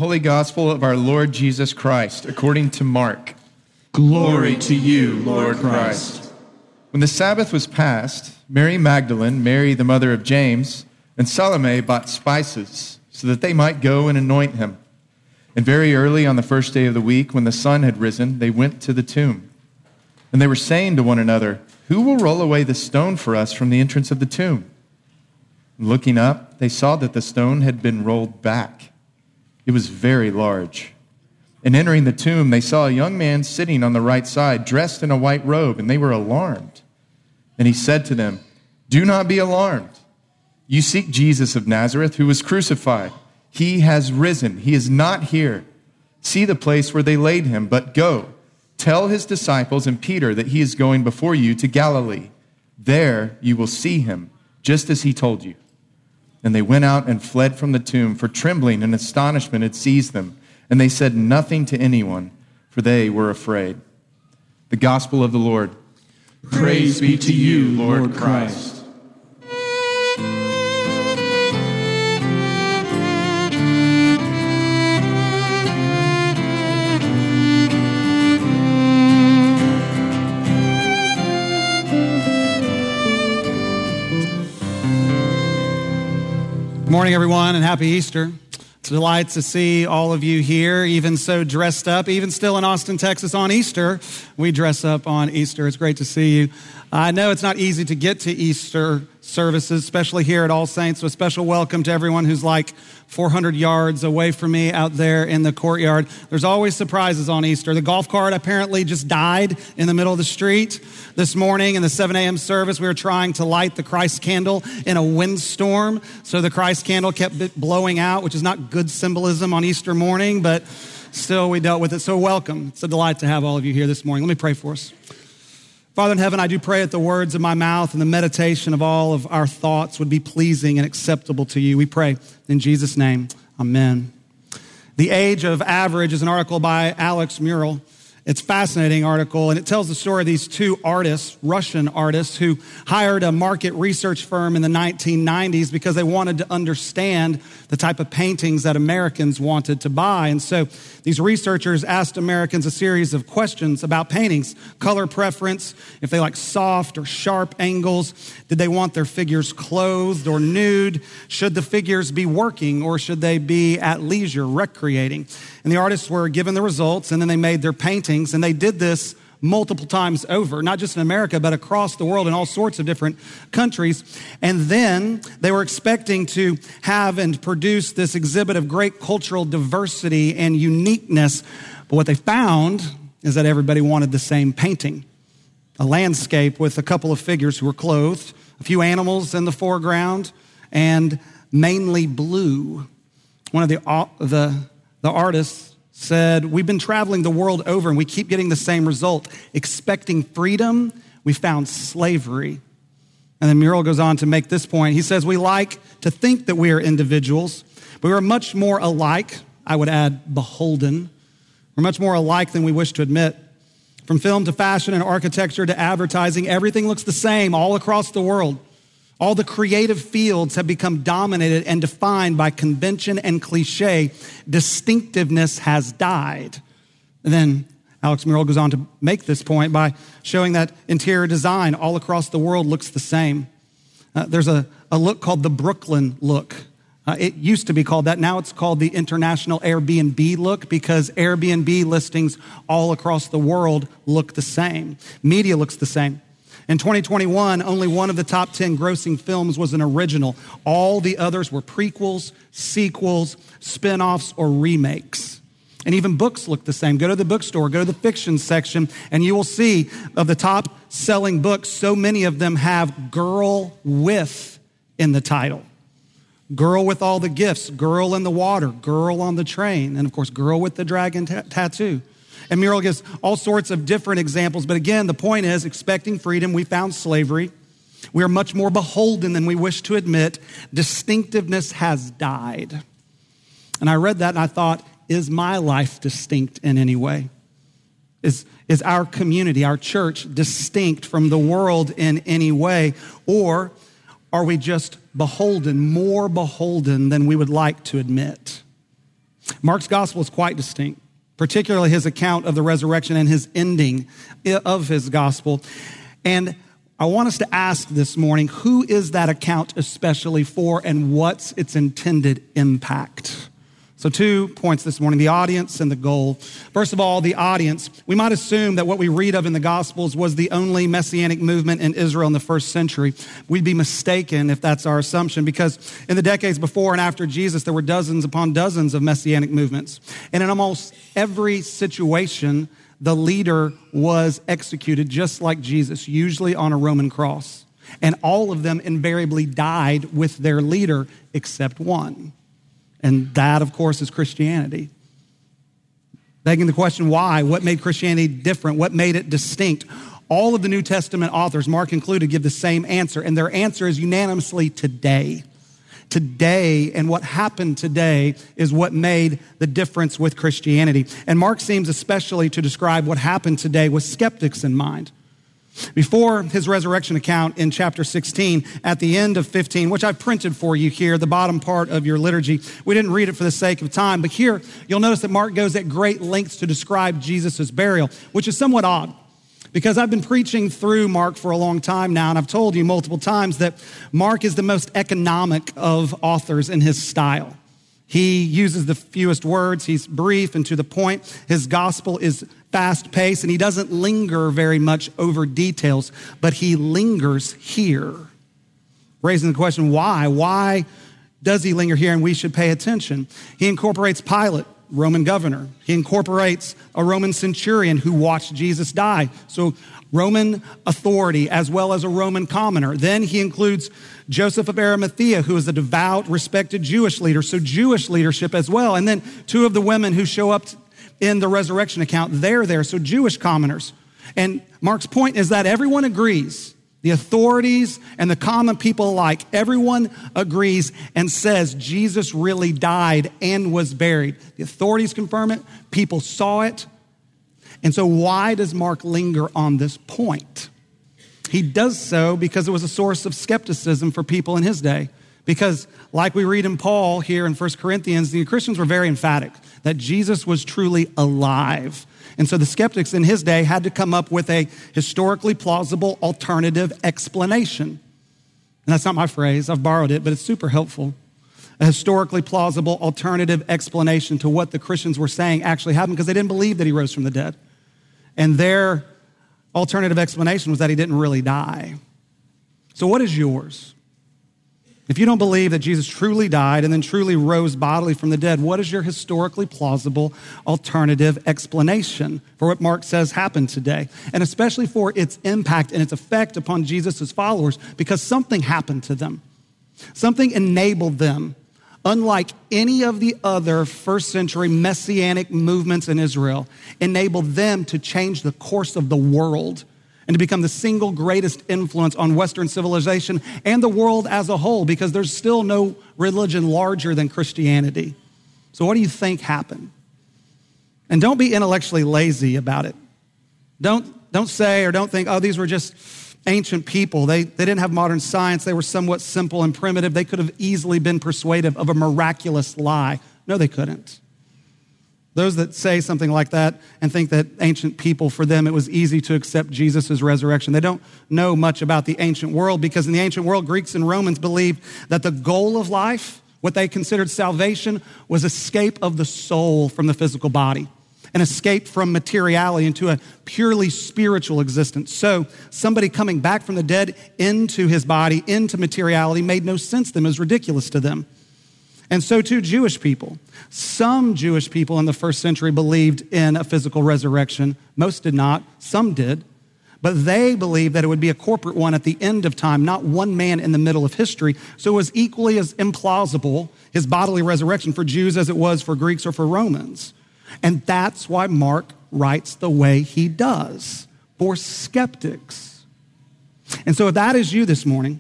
Holy Gospel of our Lord Jesus Christ, according to Mark. Glory to you, Lord Christ. When the Sabbath was past, Mary Magdalene, Mary the mother of James, and Salome bought spices so that they might go and anoint him. And very early on the first day of the week, when the sun had risen, they went to the tomb. And they were saying to one another, "Who will roll away the stone for us from the entrance of the tomb?" And looking up, they saw that the stone had been rolled back. It was very large. And entering the tomb, they saw a young man sitting on the right side, dressed in a white robe, and they were alarmed. And he said to them, "Do not be alarmed. You seek Jesus of Nazareth, who was crucified. He has risen. He is not here. See the place where they laid him, but go. Tell his disciples and Peter that he is going before you to Galilee. There you will see him, just as he told you." And they went out and fled from the tomb, for trembling and astonishment had seized them. And they said nothing to anyone, for they were afraid. The Gospel of the Lord. Praise be to you, Lord Christ. Good morning, everyone, and happy Easter. It's a delight to see all of you here, even so dressed up, even still in Austin, Texas on Easter. We dress up on Easter. It's great to see you. I know it's not easy to get to Easter services, especially here at All Saints, so a special welcome to everyone who's like 400 yards away from me out there in the courtyard. There's always surprises on Easter. The golf cart apparently just died in the middle of the street this morning in the 7 a.m. service. We were trying to light the Christ candle in a windstorm, so the Christ candle kept blowing out, which is not good symbolism on Easter morning, but still we dealt with it. So welcome. It's a delight to have all of you here this morning. Let me pray for us. Father in heaven, I do pray that the words of my mouth and the meditation of all of our thoughts would be pleasing and acceptable to you. We pray in Jesus' name, amen. The Age of Average is an article by Alex Murrell. It's a fascinating article, and it tells the story of these two artists, Russian artists, who hired a market research firm in the 1990s because they wanted to understand the type of paintings that Americans wanted to buy. And so these researchers asked Americans a series of questions about paintings: color preference, if they like soft or sharp angles, did they want their figures clothed or nude, should the figures be working or should they be at leisure, recreating? And the artists were given the results, and then they made their paintings, and they did this multiple times over, not just in America, but across the world in all sorts of different countries. And then they were expecting to have and produce this exhibit of great cultural diversity and uniqueness. But what they found is that everybody wanted the same painting: a landscape with a couple of figures who were clothed, a few animals in the foreground, and mainly blue. One of the artists said, "We've been traveling the world over and we keep getting the same result. Expecting freedom, we found slavery." And then Murrell goes on to make this point. He says, "We like to think that we are individuals, but we are much more alike," I would add beholden. "We're much more alike than we wish to admit. From film to fashion and architecture to advertising, everything looks the same all across the world. All the creative fields have become dominated and defined by convention and cliche. Distinctiveness has died." And then Alex Murrell goes on to make this point by showing that interior design all across the world looks the same. There's a look called the Brooklyn look. It used to be called that. Now it's called the International Airbnb look, because Airbnb listings all across the world look the same. Media looks the same. In 2021, only one of the top 10 grossing films was an original. All the others were prequels, sequels, spin-offs, or remakes. And even books look the same. Go to the bookstore, go to the fiction section, and you will see of the top selling books, so many of them have "girl with" in the title. Girl with all the gifts, girl in the water, girl on the train, and of course, girl with the dragon tattoo. And Murrell gives all sorts of different examples. But again, the point is, expecting freedom, we found slavery. We are much more beholden than we wish to admit. Distinctiveness has died. And I read that and I thought, is my life distinct in any way? Is our community, our church, distinct from the world in any way? Or are we just beholden, more beholden than we would like to admit? Mark's gospel is quite distinct, particularly his account of the resurrection and his ending of his gospel. And I want us to ask this morning, who is that account especially for and what's its intended impact? So 2 points this morning, the audience and the goal. First of all, the audience. We might assume that what we read of in the Gospels was the only messianic movement in Israel in the first century. We'd be mistaken if that's our assumption, because in the decades before and after Jesus, there were dozens upon dozens of messianic movements. And in almost every situation, the leader was executed just like Jesus, usually on a Roman cross. And all of them invariably died with their leader except one. And that, of course, is Christianity. Begging the question, why? What made Christianity different? What made it distinct? All of the New Testament authors, Mark included, give the same answer. And their answer is unanimously today. Today, and what happened today is what made the difference with Christianity. And Mark seems especially to describe what happened today with skeptics in mind. Before his resurrection account in chapter 16, at the end of 15, which I've printed for you here, the bottom part of your liturgy, we didn't read it for the sake of time, but here you'll notice that Mark goes at great lengths to describe Jesus' burial, which is somewhat odd, because I've been preaching through Mark for a long time now, and I've told you multiple times that Mark is the most economic of authors in his style. He uses the fewest words, he's brief and to the point. His gospel is fast-paced, and he doesn't linger very much over details, but he lingers here. Raising the question, why? Why does he linger here and we should pay attention? He incorporates Pilate, Roman governor. He incorporates a Roman centurion who watched Jesus die. So Roman authority as well as a Roman commoner. Then he includes Joseph of Arimathea, who is a devout, respected Jewish leader. So Jewish leadership as well. And then 2 of the women who show up in the resurrection account, they're there. So Jewish commoners. And Mark's point is that everyone agrees. The authorities and the common people alike, everyone agrees and says Jesus really died and was buried. The authorities confirm it. People saw it. And so why does Mark linger on this point? He does so because it was a source of skepticism for people in his day. Because like we read in Paul here in 1 Corinthians, the Christians were very emphatic that Jesus was truly alive. And so the skeptics in his day had to come up with a historically plausible alternative explanation. And that's not my phrase, I've borrowed it, but it's super helpful. A historically plausible alternative explanation to what the Christians were saying actually happened, because they didn't believe that he rose from the dead. And their alternative explanation was that he didn't really die. So what is yours? If you don't believe that Jesus truly died and then truly rose bodily from the dead, what is your historically plausible alternative explanation for what Mark says happened today? And especially for its impact and its effect upon Jesus' followers, because something happened to them. Something enabled them, unlike any of the other first century messianic movements in Israel, enabled them to change the course of the world and to become the single greatest influence on Western civilization and the world as a whole, because there's still no religion larger than Christianity. So what do you think happened? And don't be intellectually lazy about it. Don't say or don't think, oh, these were just ancient people. They didn't have modern science. They were somewhat simple and primitive. They could have easily been persuaded of a miraculous lie. No, they couldn't. Those that say something like that and think that ancient people, for them, it was easy to accept Jesus' resurrection. They don't know much about the ancient world, because in the ancient world, Greeks and Romans believed that the goal of life, what they considered salvation, was escape of the soul from the physical body, an escape from materiality into a purely spiritual existence. So somebody coming back from the dead into his body, into materiality, made no sense to them. It was ridiculous to them. And so too Jewish people. Some Jewish people in the first century believed in a physical resurrection. Most did not. Some did. But they believed that it would be a corporate one at the end of time, not one man in the middle of history. So it was equally as implausible, his bodily resurrection, for Jews as it was for Greeks or for Romans. And that's why Mark writes the way he does, for skeptics. And so if that is you this morning,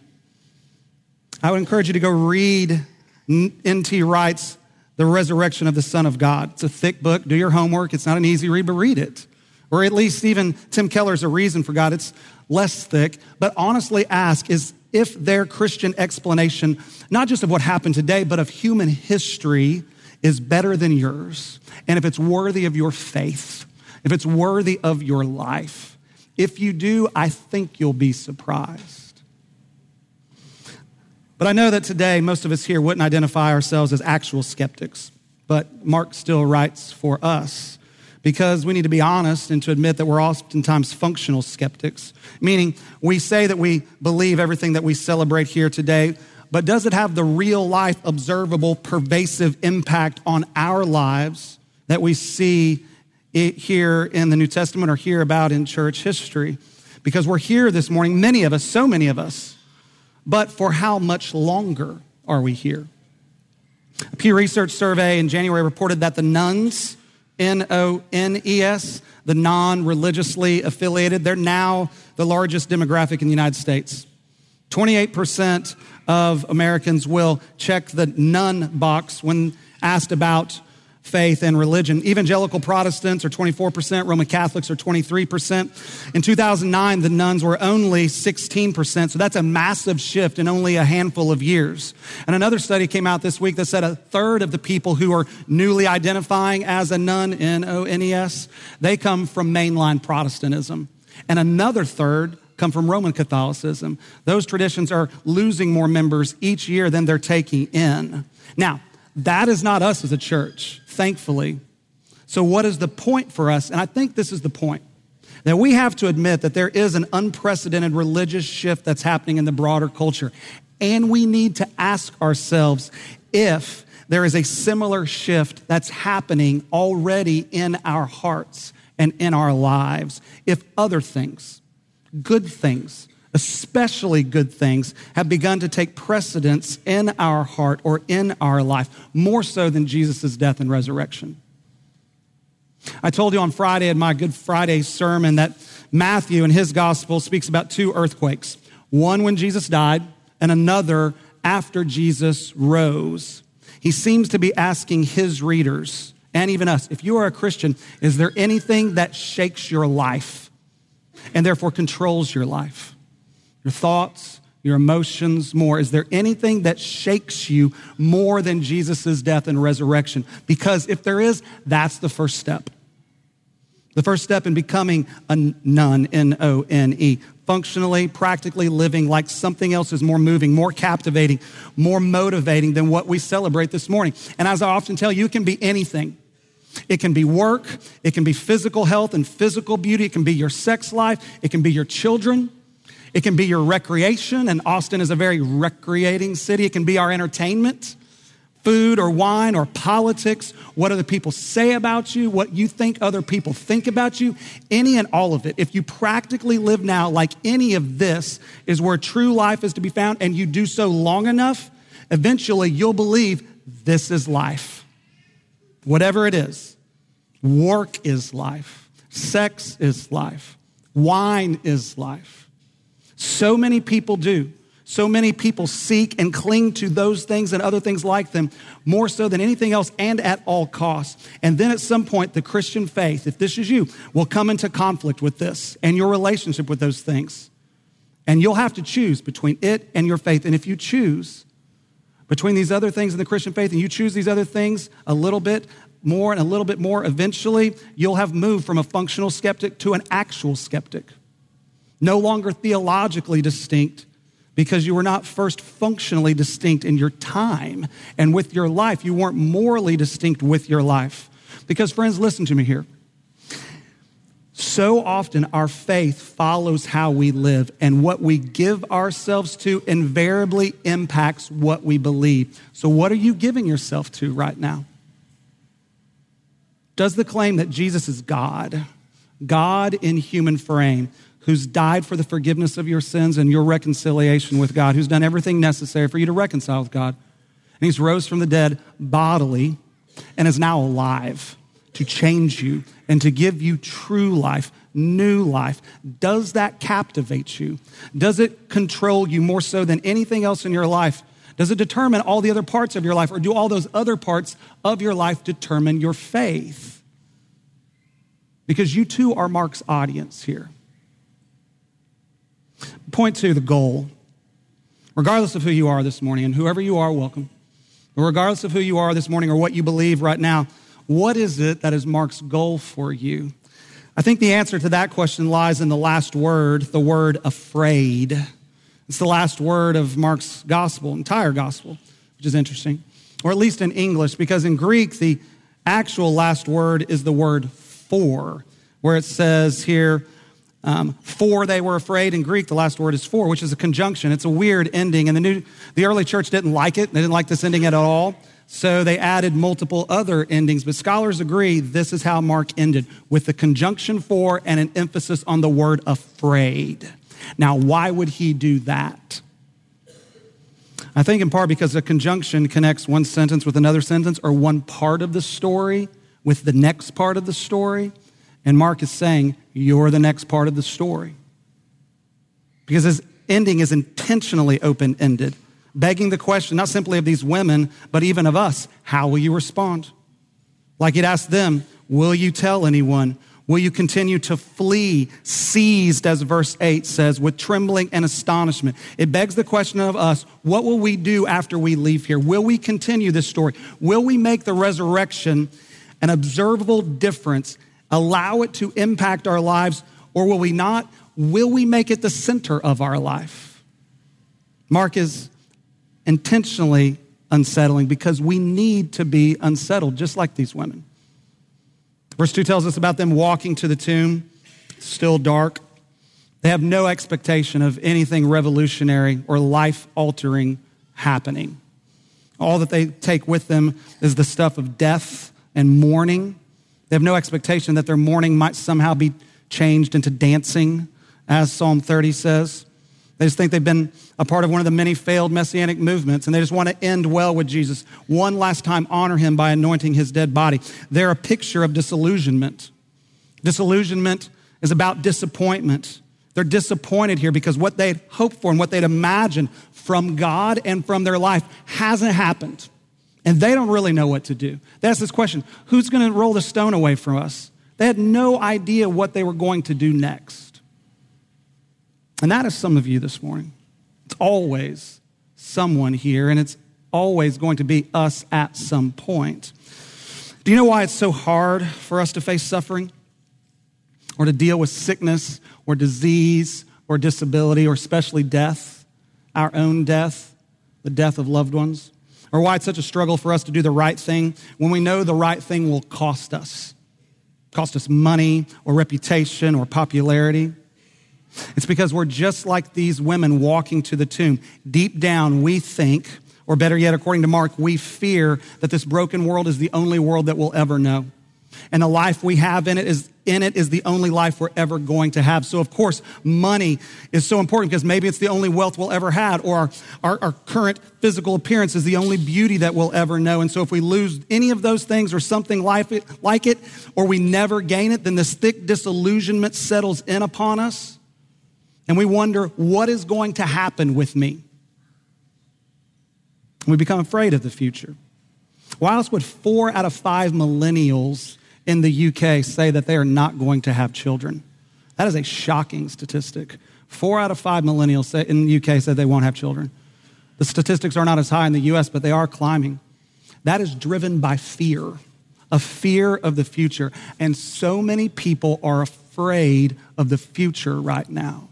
I would encourage you to go read N.T. Wright's The Resurrection of the Son of God. It's a thick book. Do your homework. It's not an easy read, but read it. Or at least even Tim Keller's A Reason for God. It's less thick. But honestly ask is if their Christian explanation, not just of what happened today, but of human history, is better than yours, and if it's worthy of your faith, if it's worthy of your life, if you do, I think you'll be surprised. But I know that today, most of us here wouldn't identify ourselves as actual skeptics, but Mark still writes for us because we need to be honest and to admit that we're oftentimes functional skeptics, meaning we say that we believe everything that we celebrate here today, but does it have the real life, observable, pervasive impact on our lives that we see it here in the New Testament or hear about in church history? Because we're here this morning, many of us, so many of us, but for how much longer are we here? A Pew Research survey in January reported that the nuns, N-O-N-E-S, the non-religiously affiliated, they're now the largest demographic in the United States. 28% of Americans will check the none box when asked about faith and religion. Evangelical Protestants are 24%, Roman Catholics are 23%. In 2009, the nuns were only 16%, so that's a massive shift in only a handful of years. And another study came out this week that said a third of the people who are newly identifying as a nun, N-O-N-E-S, they come from mainline Protestantism. And another third come from Roman Catholicism. Those traditions are losing more members each year than they're taking in. Now, that is not us as a church, thankfully. So what is the point for us? And I think this is the point, that we have to admit that there is an unprecedented religious shift that's happening in the broader culture. And we need to ask ourselves if there is a similar shift that's happening already in our hearts and in our lives. If other things, good things, especially good things, have begun to take precedence in our heart or in our life, more so than Jesus' death and resurrection. I told you on Friday in my Good Friday sermon that Matthew in his gospel speaks about two earthquakes, one when Jesus died and another after Jesus rose. He seems to be asking his readers and even us, if you are a Christian, is there anything that shakes your life and therefore controls your life? Your thoughts, your emotions more. Is there anything that shakes you more than Jesus' death and resurrection? Because if there is, that's the first step. The first step in becoming a nun, N-O-N-E, functionally, practically living like something else is more moving, more captivating, more motivating than what we celebrate this morning. And as I often tell you, it can be anything. It can be work. It can be physical health and physical beauty. It can be your sex life. It can be your children. It can be your recreation, and Austin is a very recreating city. It can be our entertainment, food or wine or politics, what other people say about you, what you think other people think about you, any and all of it. If you practically live now like any of this is where true life is to be found, and you do so long enough, eventually you'll believe this is life. Whatever it is, work is life, sex is life, wine is life. So many people do. So many people seek and cling to those things and other things like them more so than anything else and at all costs. And then at some point, the Christian faith, if this is you, will come into conflict with this and your relationship with those things. And you'll have to choose between it and your faith. And if you choose between these other things in the Christian faith and you choose these other things a little bit more and a little bit more, eventually you'll have moved from a functional skeptic to an actual skeptic. No longer theologically distinct because you were not first functionally distinct in your time and with your life. You weren't morally distinct with your life. Because friends, listen to me here. So often our faith follows how we live, and what we give ourselves to invariably impacts what we believe. So what are you giving yourself to right now? Does the claim that Jesus is God in human frame, who's died for the forgiveness of your sins and your reconciliation with God, who's done everything necessary for you to reconcile with God, and he's rose from the dead bodily and is now alive to change you and to give you true life, new life. Does that captivate you? Does it control you more so than anything else in your life? Does it determine all the other parts of your life, or do all those other parts of your life determine your faith? Because you too are Mark's audience here. Point two, the goal. Regardless of who you are this morning, and whoever you are, welcome. Regardless of who you are this morning or what you believe right now, what is it that is Mark's goal for you? I think the answer to that question lies in the last word, the word afraid. It's the last word of Mark's gospel, entire gospel, which is interesting, or at least in English, because in Greek, the actual last word is the word for, where it says here, for they were afraid. In Greek, the last word is for, which is a conjunction. It's a weird ending, and the early church didn't like it. They didn't like this ending at all, so they added multiple other endings. But scholars agree this is how Mark ended, with the conjunction for and an emphasis on the word afraid. Now, why would he do that? I think in part because a conjunction connects one sentence with another sentence or one part of the story with the next part of the story. And Mark is saying, you're the next part of the story. Because his ending is intentionally open-ended, begging the question not simply of these women, but even of us, how will you respond? Like he'd asked them, will you tell anyone? Will you continue to flee, seized, as verse 8 says, with trembling and astonishment? It begs the question of us, what will we do after we leave here? Will we continue this story? Will we make the resurrection an observable difference, allow it to impact our lives, or will we not? Will we make it the center of our life? Mark is intentionally unsettling because we need to be unsettled, just like these women. Verse 2 tells us about them walking to the tomb, still dark. They have no expectation of anything revolutionary or life-altering happening. All that they take with them is the stuff of death and mourning. They have no expectation that their mourning might somehow be changed into dancing, as Psalm 30 says. They just think they've been a part of one of the many failed messianic movements, and they just want to end well with Jesus. One last time, honor him by anointing his dead body. They're a picture of disillusionment. Disillusionment is about disappointment. They're disappointed here because what they'd hoped for and what they'd imagined from God and from their life hasn't happened. And they don't really know what to do. They ask this question, who's going to roll the stone away from us? They had no idea what they were going to do next. And that is some of you this morning. It's always someone here, and it's always going to be us at some point. Do you know why it's so hard for us to face suffering or to deal with sickness or disease or disability or especially death, our own death, the death of loved ones? Or why it's such a struggle for us to do the right thing when we know the right thing will cost us money or reputation or popularity? It's because we're just like these women walking to the tomb. Deep down, we think, or better yet, according to Mark, we fear that this broken world is the only world that we'll ever know. And the life we have in it is the only life we're ever going to have. So, of course, money is so important because maybe it's the only wealth we'll ever have, or our current physical appearance is the only beauty that we'll ever know. And so if we lose any of those things or something like it, or we never gain it, then this thick disillusionment settles in upon us. And we wonder, what is going to happen with me? We become afraid of the future. Why else would 4 out of 5 millennials in the UK say that they are not going to have children? That is a shocking statistic. 4 out of 5 millennials in the UK said they won't have children. The statistics are not as high in the US, but they are climbing. That is driven by fear, a fear of the future. And so many people are afraid of the future right now.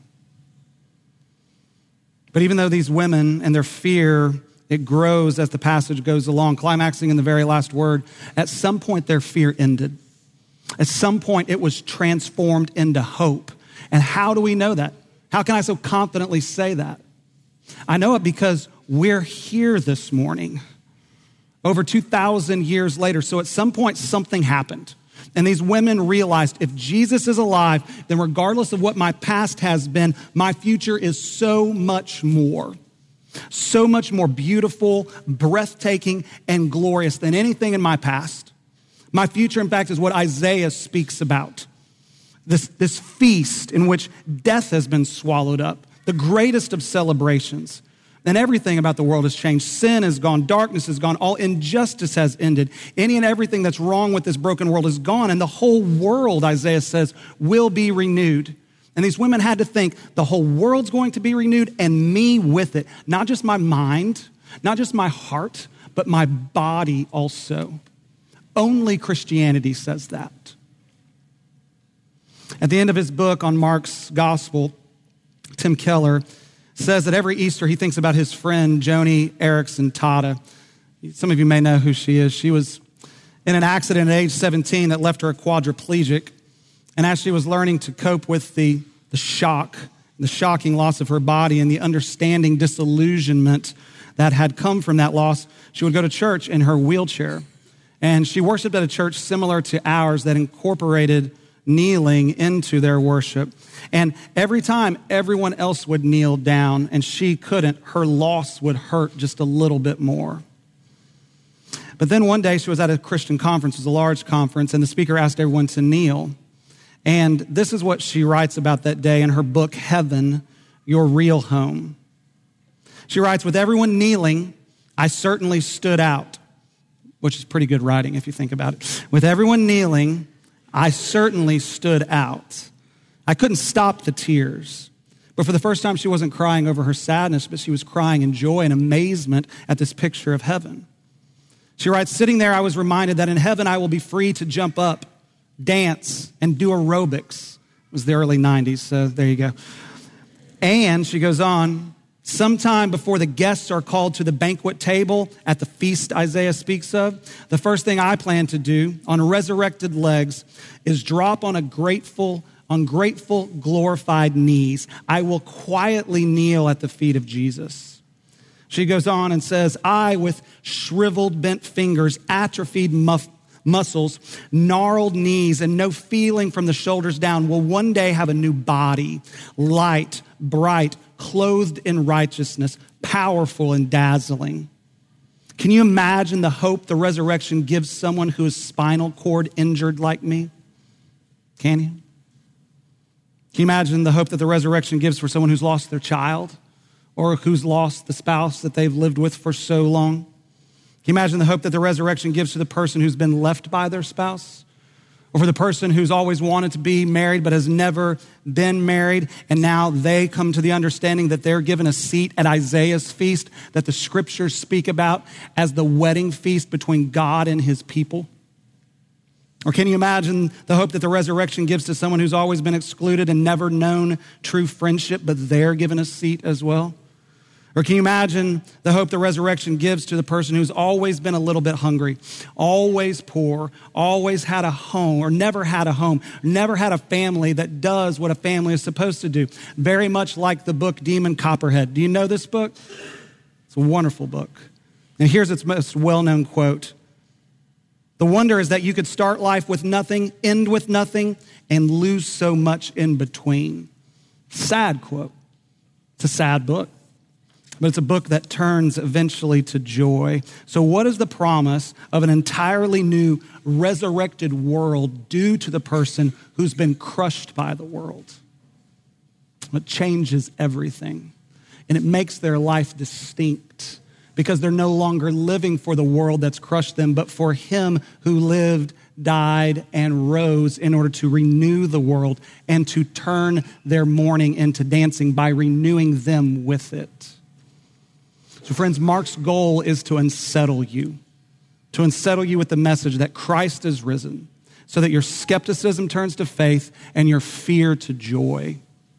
But even though these women and their fear, it grows as the passage goes along, climaxing in the very last word, at some point their fear ended. At some point it was transformed into hope. And how do we know that? How can I so confidently say that? I know it because we're here this morning, over 2,000 years later. So at some point something happened. And these women realized if Jesus is alive, then regardless of what my past has been, my future is so much more beautiful, breathtaking, and glorious than anything in my past. My future, in fact, is what Isaiah speaks about. This feast in which death has been swallowed up, the greatest of celebrations. And everything about the world has changed. Sin is gone. Darkness is gone. All injustice has ended. Any and everything that's wrong with this broken world is gone. And the whole world, Isaiah says, will be renewed. And these women had to think the whole world's going to be renewed and me with it. Not just my mind, not just my heart, but my body also. Only Christianity says that. At the end of his book on Mark's gospel, Tim Keller says that every Easter he thinks about his friend Joni Eareckson Tada. Some of you may know who she is. She was in an accident at age 17 that left her a quadriplegic. And as she was learning to cope with the shocking loss of her body and the understanding disillusionment that had come from that loss, she would go to church in her wheelchair. And she worshiped at a church similar to ours that incorporated kneeling into their worship. And every time everyone else would kneel down and she couldn't, her loss would hurt just a little bit more. But then one day she was at a Christian conference, it was a large conference, and the speaker asked everyone to kneel. And this is what she writes about that day in her book, Heaven, Your Real Home. She writes, with everyone kneeling, I certainly stood out, which is pretty good writing if you think about it. With everyone kneeling, I certainly stood out. I couldn't stop the tears. But for the first time, she wasn't crying over her sadness, but she was crying in joy and amazement at this picture of heaven. She writes, sitting there, I was reminded that in heaven, I will be free to jump up, dance, and do aerobics. It was the early 90s, so there you go. And she goes on, sometime before the guests are called to the banquet table at the feast Isaiah speaks of, the first thing I plan to do on resurrected legs is drop on grateful, glorified knees. I will quietly kneel at the feet of Jesus. She goes on and says, I, with shriveled, bent fingers, atrophied muscles, gnarled knees, and no feeling from the shoulders down, will one day have a new body, light, bright, clothed in righteousness, powerful and dazzling. Can you imagine the hope the resurrection gives someone who is spinal cord injured like me? Can you? Can you imagine the hope that the resurrection gives for someone who's lost their child or who's lost the spouse that they've lived with for so long? Can you imagine the hope that the resurrection gives to the person who's been left by their spouse? Or for the person who's always wanted to be married but has never been married, and now they come to the understanding that they're given a seat at Isaiah's feast that the scriptures speak about as the wedding feast between God and his people? Or can you imagine the hope that the resurrection gives to someone who's always been excluded and never known true friendship, but they're given a seat as well? Or can you imagine the hope the resurrection gives to the person who's always been a little bit hungry, always poor, always had a home, or never had a home, never had a family that does what a family is supposed to do? Very much like the book Demon Copperhead. Do you know this book? It's a wonderful book. And here's its most well-known quote. The wonder is that you could start life with nothing, end with nothing, and lose so much in between. Sad quote. It's a sad book. But it's a book that turns eventually to joy. So what does the promise of an entirely new resurrected world do to the person who's been crushed by the world? It changes everything. And it makes their life distinct because they're no longer living for the world that's crushed them, but for him who lived, died, and rose in order to renew the world and to turn their mourning into dancing by renewing them with it. So friends, Mark's goal is to unsettle you with the message that Christ is risen so that your skepticism turns to faith and your fear to joy.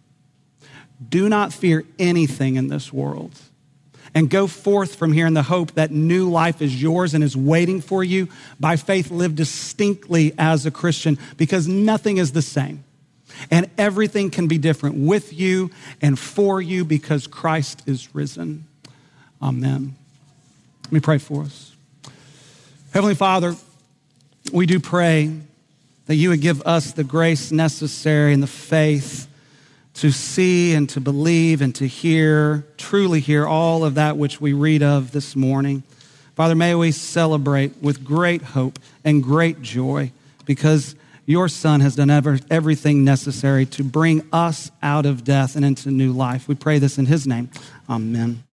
Do not fear anything in this world and go forth from here in the hope that new life is yours and is waiting for you. By faith, live distinctly as a Christian because nothing is the same and everything can be different with you and for you because Christ is risen. Amen. Let me pray for us. Heavenly Father, we do pray that you would give us the grace necessary and the faith to see and to believe and to hear, truly hear all of that which we read of this morning. Father, may we celebrate with great hope and great joy because your Son has done everything necessary to bring us out of death and into new life. We pray this in his name. Amen.